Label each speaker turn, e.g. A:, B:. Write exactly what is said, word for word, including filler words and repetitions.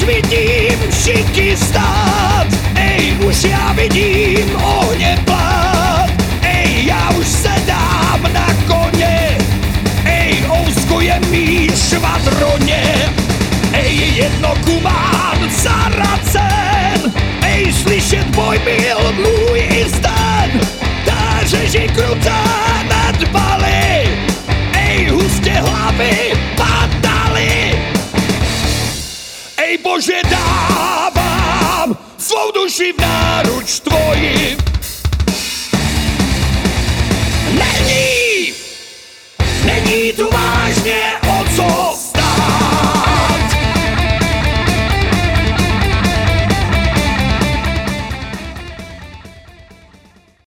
A: vidím všichni stát. Ej, už já vidím ohně plát. Ej, já už se dám na koně. Ej, Ousko je mý švadroně. Ej, jednokumán Saracen. Ej, slyšet boj byl můj i stan. Ta řeží krutá